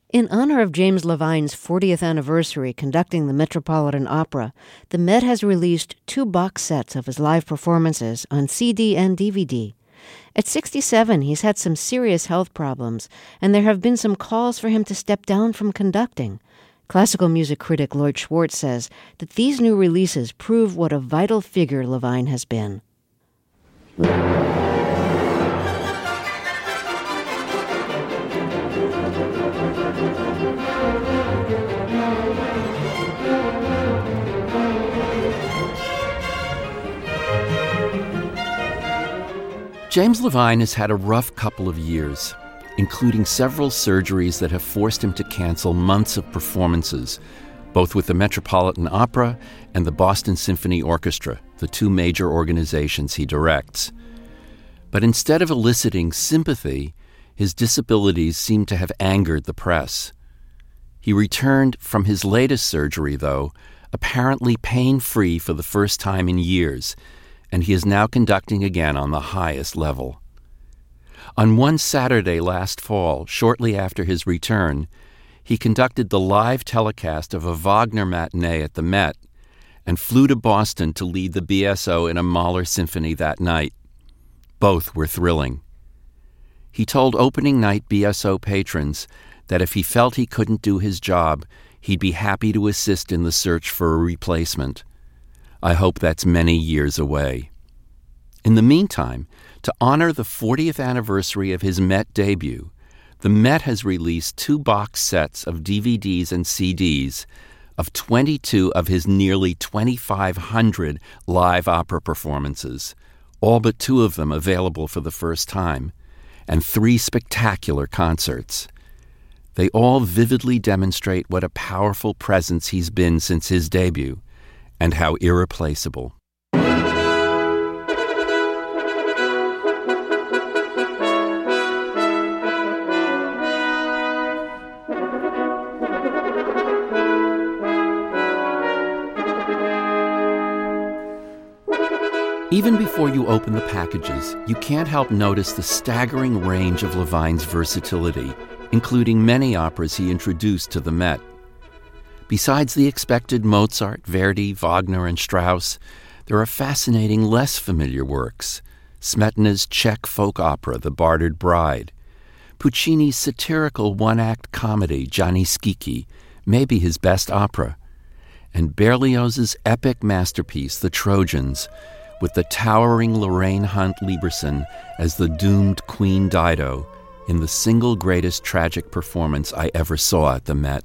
In honor of James Levine's 40th anniversary conducting the Metropolitan Opera, the Met has released 2 box sets of his live performances on CD and DVD. At 67, he's had some serious health problems, and there have been some calls for him to step down from conducting. Classical music critic Lloyd Schwartz says that these new releases prove what a vital figure Levine has been. James Levine has had a rough couple of years, including several surgeries that have forced him to cancel months of performances, both with the Metropolitan Opera and the Boston Symphony Orchestra, the 2 major organizations he directs. But instead of eliciting sympathy, his disabilities seem to have angered the press. He returned from his latest surgery, though, apparently pain-free for the first time in years, and he is now conducting again on the highest level. On one Saturday last fall, shortly after his return, he conducted the live telecast of a Wagner matinee at the Met and flew to Boston to lead the BSO in a Mahler symphony that night. Both were thrilling. He told opening night BSO patrons that if he felt he couldn't do his job, he'd be happy to assist in the search for a replacement. I hope that's many years away. In the meantime, to honor the 40th anniversary of his Met debut, the Met has released 2 box sets of DVDs and CDs of 22 of his nearly 2,500 live opera performances, all but 2 of them available for the first time, and 3 spectacular concerts. They all vividly demonstrate what a powerful presence he's been since his debut, and how irreplaceable. Even before you open the packages, you can't help notice the staggering range of Levine's versatility, including many operas he introduced to the Met. Besides the expected Mozart, Verdi, Wagner, and Strauss, there are fascinating less familiar works. Smetana's Czech folk opera, The Bartered Bride, Puccini's satirical one-act comedy, Gianni Schicchi, may be his best opera, and Berlioz's epic masterpiece, The Trojans, with the towering Lorraine Hunt Lieberson as the doomed Queen Dido in the single greatest tragic performance I ever saw at the Met.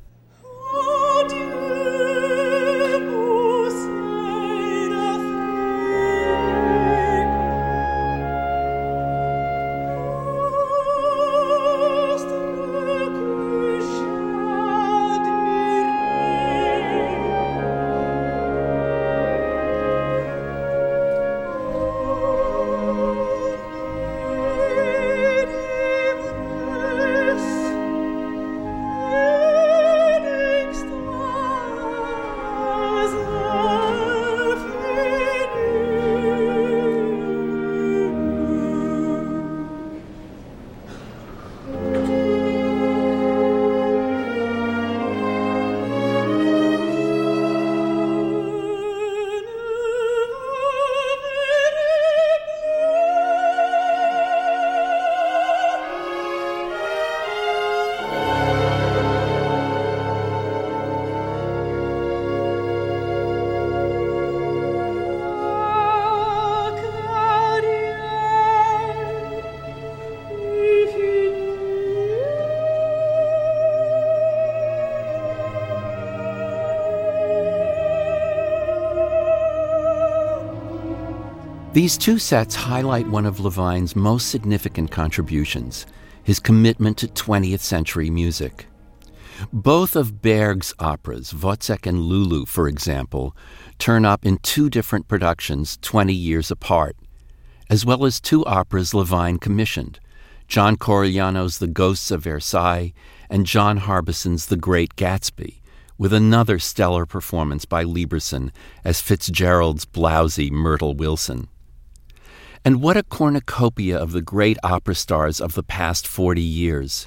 These 2 sets highlight one of Levine's most significant contributions, his commitment to 20th century music. Both of Berg's operas, Wozzeck and Lulu, for example, turn up in 2 different productions 20 years apart, as well as 2 operas Levine commissioned, John Corigliano's The Ghosts of Versailles and John Harbison's The Great Gatsby, with another stellar performance by Lieberson as Fitzgerald's blousy Myrtle Wilson. And what a cornucopia of the great opera stars of the past 40 years.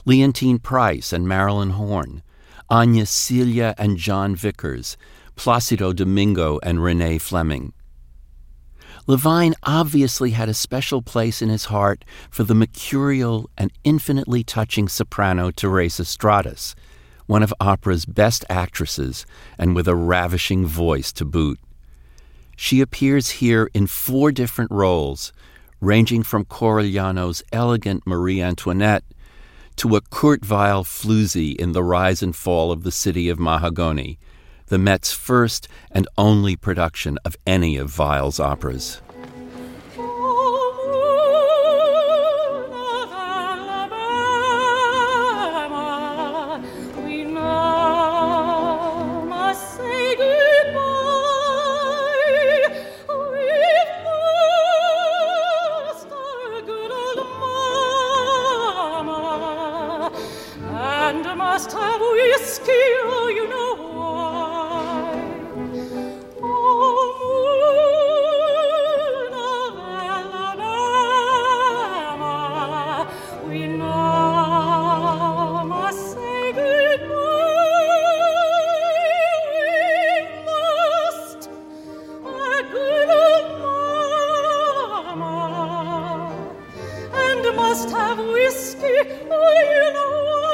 Leontine Price and Marilyn Horne, Anya Celia and John Vickers, Placido Domingo and Renee Fleming. Levine obviously had a special place in his heart for the mercurial and infinitely touching soprano Teresa Stratas, one of opera's best actresses and with a ravishing voice to boot. She appears here in 4 different roles, ranging from Corigliano's elegant Marie Antoinette to a Kurt Weill floozy in The Rise and Fall of the City of Mahagoni, the Met's first and only production of any of Weill's operas. Must have whiskey, oh, you know why. Oh, moon of Alabama, we now must say goodbye. We must, my good old mama, and must have whiskey, oh, you know.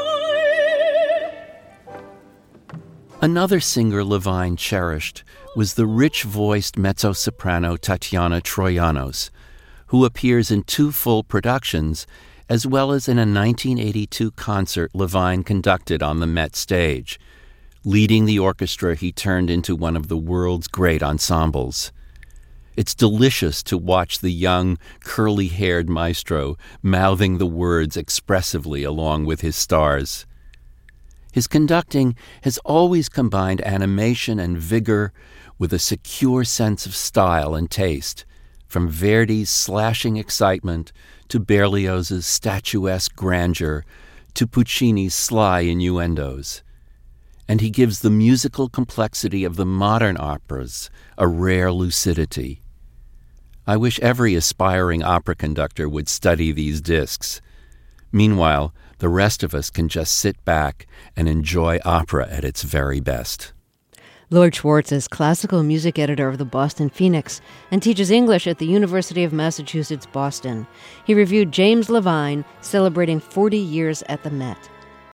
Another singer Levine cherished was the rich-voiced mezzo-soprano Tatiana Troyanos, who appears in 2 full productions, as well as in a 1982 concert Levine conducted on the Met stage. Leading the orchestra, he turned into one of the world's great ensembles. It's delicious to watch the young, curly-haired maestro mouthing the words expressively along with his stars. His conducting has always combined animation and vigor with a secure sense of style and taste, from Verdi's slashing excitement to Berlioz's statuesque grandeur to Puccini's sly innuendos. And he gives the musical complexity of the modern operas a rare lucidity. I wish every aspiring opera conductor would study these discs. Meanwhile, the rest of us can just sit back and enjoy opera at its very best. Lord Schwartz is classical music editor of the Boston Phoenix and teaches English at the University of Massachusetts, Boston. He reviewed James Levine celebrating 40 years at the Met.